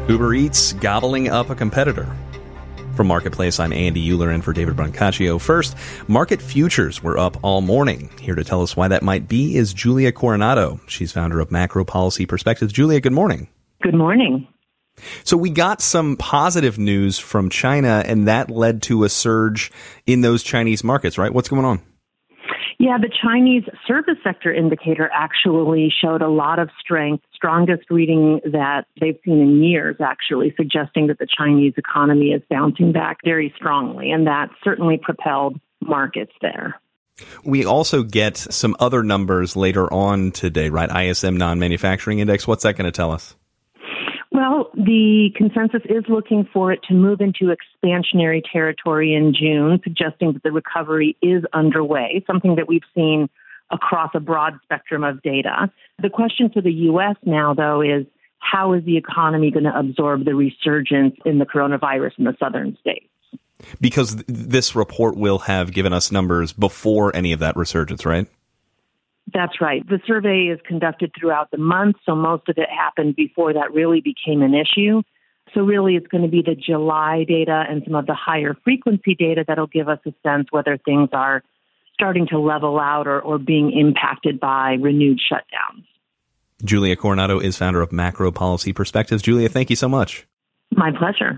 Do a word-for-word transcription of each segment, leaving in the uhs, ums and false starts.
Uber Eats gobbling up a competitor. From Marketplace, I'm Andy Euler in for David Brancaccio. First, market futures were up all morning. Here to tell us why that might be is Julia Coronado. She's founder of Macro Policy Perspectives. Julia, good morning. Good morning. So we got some positive news from China, and that led to a surge in those Chinese markets, right? What's going on? Yeah, the Chinese service sector indicator actually showed a lot of strength, strongest reading that they've seen in years, actually, suggesting that the Chinese economy is bouncing back very strongly, and that certainly propelled markets there. We also get some other numbers later on today, right? I S M non-manufacturing index. What's that going to tell us? Well, the consensus is looking for it to move into expansionary territory in June, suggesting that the recovery is underway, something that we've seen across a broad spectrum of data. The question for the U S now, though, is how is the economy going to absorb the resurgence in the coronavirus in the southern states? Because th- this report will have given us numbers before any of that resurgence, right? That's right. The survey is conducted throughout the month, so most of it happened before that really became an issue. So really it's going to be the July data and some of the higher frequency data that'll give us a sense whether things are starting to level out or, or being impacted by renewed shutdowns. Julia Coronado is founder of Macro Policy Perspectives. Julia, thank you so much. My pleasure.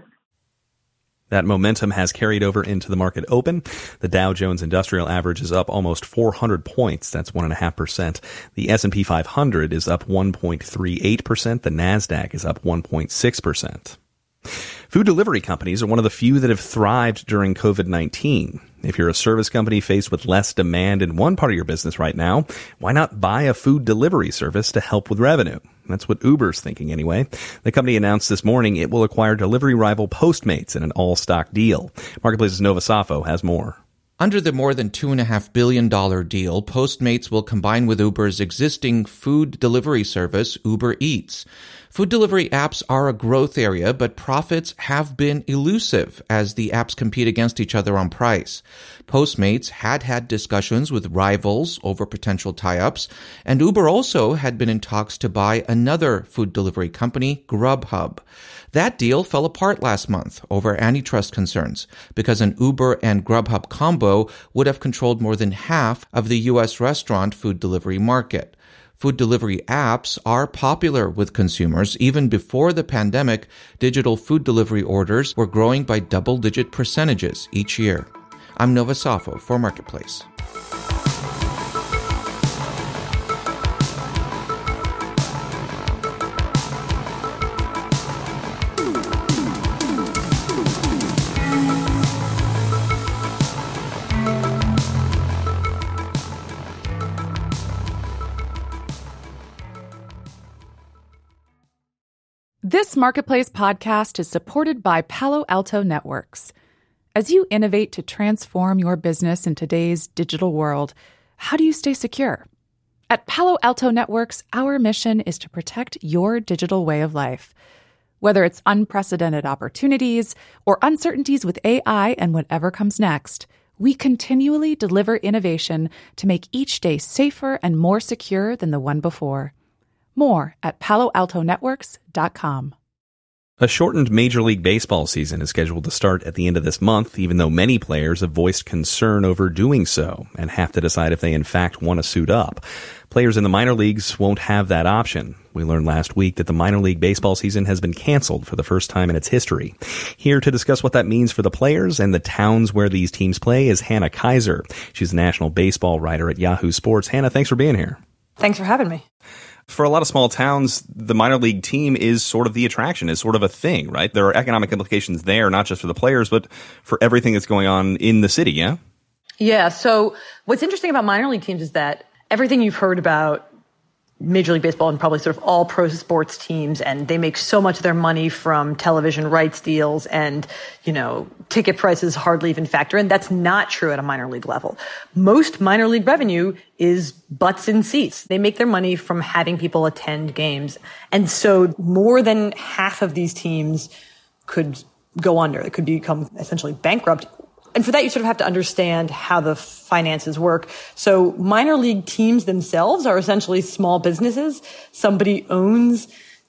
That momentum has carried over into the market open. The Dow Jones Industrial Average is up almost four hundred points. That's one point five percent. The S and P five hundred is up one point three eight percent. The NASDAQ is up one point six percent. Food delivery companies are one of the few that have thrived during covid nineteen. If you're a service company faced with less demand in one part of your business right now, why not buy a food delivery service to help with revenue? That's what Uber's thinking anyway. The company announced this morning it will acquire delivery rival Postmates in an all-stock deal. Marketplace's Nova Safo has more. Under the more than two point five billion dollars deal, Postmates will combine with Uber's existing food delivery service, Uber Eats. Food delivery apps are a growth area, but profits have been elusive as the apps compete against each other on price. Postmates had had discussions with rivals over potential tie-ups, and Uber also had been in talks to buy another food delivery company, Grubhub. That deal fell apart last month over antitrust concerns because an Uber and Grubhub combo would have controlled more than half of the U S restaurant food delivery market. Food delivery apps are popular with consumers. Even before the pandemic, digital food delivery orders were growing by double-digit percentages each year. I'm Nova Safo for Marketplace. This Marketplace podcast is supported by Palo Alto Networks. As you innovate to transform your business in today's digital world, how do you stay secure? At Palo Alto Networks, our mission is to protect your digital way of life. Whether it's unprecedented opportunities or uncertainties with A I and whatever comes next, we continually deliver innovation to make each day safer and more secure than the one before. More at palo alto networks dot com. A shortened Major League Baseball season is scheduled to start at the end of this month, even though many players have voiced concern over doing so and have to decide if they in fact want to suit up. Players in the minor leagues won't have that option. We learned last week that the minor league baseball season has been canceled for the first time in its history. Here to discuss what that means for the players and the towns where these teams play is Hannah Kaiser. She's a national baseball writer at Yahoo Sports. Hannah, thanks for being here. Thanks for having me. For a lot of small towns, the minor league team is sort of the attraction, is sort of a thing, right? There are economic implications there, not just for the players, but for everything that's going on in the city, yeah? Yeah, so what's interesting about minor league teams is that everything you've heard about Major League Baseball and probably sort of all pro sports teams, and they make so much of their money from television rights deals and, you know, ticket prices hardly even factor in. That's not true at a minor league level. Most minor league revenue is butts in seats. They make their money from having people attend games. And so more than half of these teams could go under. It could become essentially bankrupt. And for that, you sort of have to understand how the finances work. So minor league teams themselves are essentially small businesses. Somebody owns,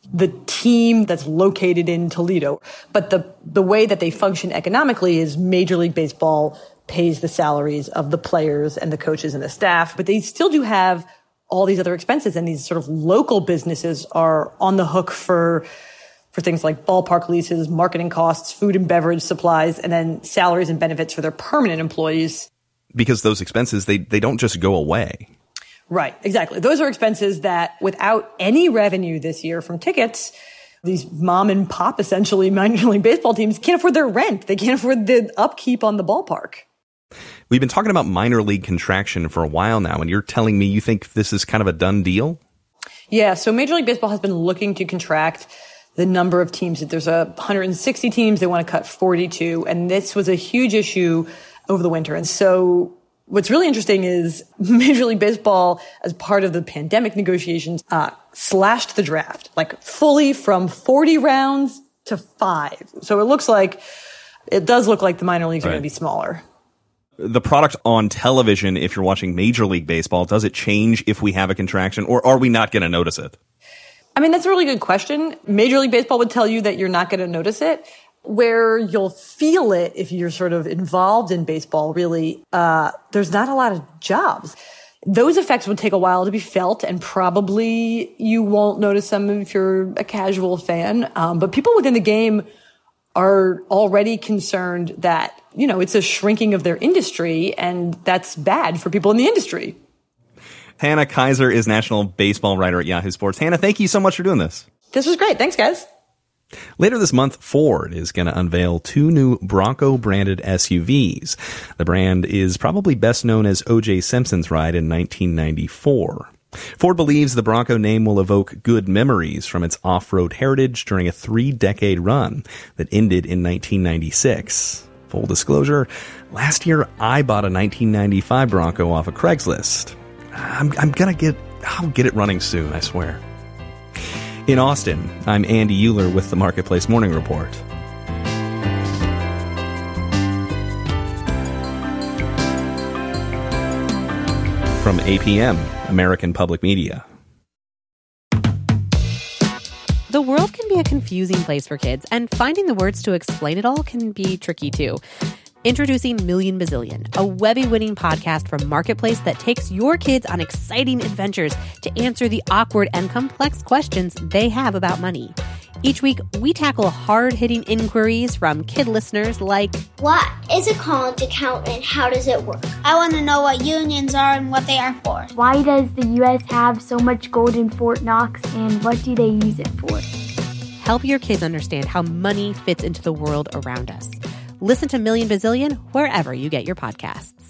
the team that's located in Toledo. But the, the way that they function economically is Major League Baseball pays the salaries of the players and the coaches and the staff, but they still do have all these other expenses, and these sort of local businesses are on the hook for for things like ballpark leases, marketing costs, food and beverage supplies, and then salaries and benefits for their permanent employees. Because those expenses, they they don't just go away. Right, exactly. Those are expenses that without any revenue this year from tickets, these mom and pop, essentially, minor league baseball teams can't afford their rent. They can't afford the upkeep on the ballpark. We've been talking about minor league contraction for a while now, and you're telling me you think this is kind of a done deal? Yeah, so Major League Baseball has been looking to contract the number of teams. There's a one hundred sixty teams. They want to cut forty-two, and this was a huge issue over the winter. And so what's really interesting is Major League Baseball, as part of the pandemic negotiations, uh, slashed the draft, like fully from forty rounds to five. So it looks like, it does look like the minor leagues are right. going to be smaller. The product on television, if you're watching Major League Baseball, does it change if we have a contraction, or are we not going to notice it? I mean, that's a really good question. Major League Baseball would tell you that you're not going to notice it. Where you'll feel it if you're sort of involved in baseball, really, uh, there's not a lot of jobs. Those effects would take a while to be felt, and probably you won't notice them if you're a casual fan. Um, but people within the game are already concerned that, you know, it's a shrinking of their industry, and that's bad for people in the industry. Hannah Kaiser is national baseball writer at Yahoo Sports. Hannah, thank you so much for doing this. This was great. Thanks, guys. Later this month, Ford is going to unveil two new Bronco-branded S U Vs. The brand is probably best known as O J Simpson's ride in nineteen ninety-four. Ford believes the Bronco name will evoke good memories from its off-road heritage during a three-decade run that ended in nineteen ninety-six. Full disclosure, last year I bought a nineteen ninety-five Bronco off of Craigslist. I'm, I'm gonna get, I'll get it running soon, I swear. In Austin, I'm Andy Euler with the Marketplace Morning Report. From A P M, American Public Media. The world can be a confusing place for kids, and finding the words to explain it all can be tricky too. Introducing Million Bazillion, a Webby-winning podcast from Marketplace that takes your kids on exciting adventures to answer the awkward and complex questions they have about money. Each week, we tackle hard-hitting inquiries from kid listeners like, what is a college account and how does it work? I want to know what unions are and what they are for. Why does the U S have so much gold in Fort Knox, and what do they use it for? Help your kids understand how money fits into the world around us. Listen to Million Bazillion wherever you get your podcasts.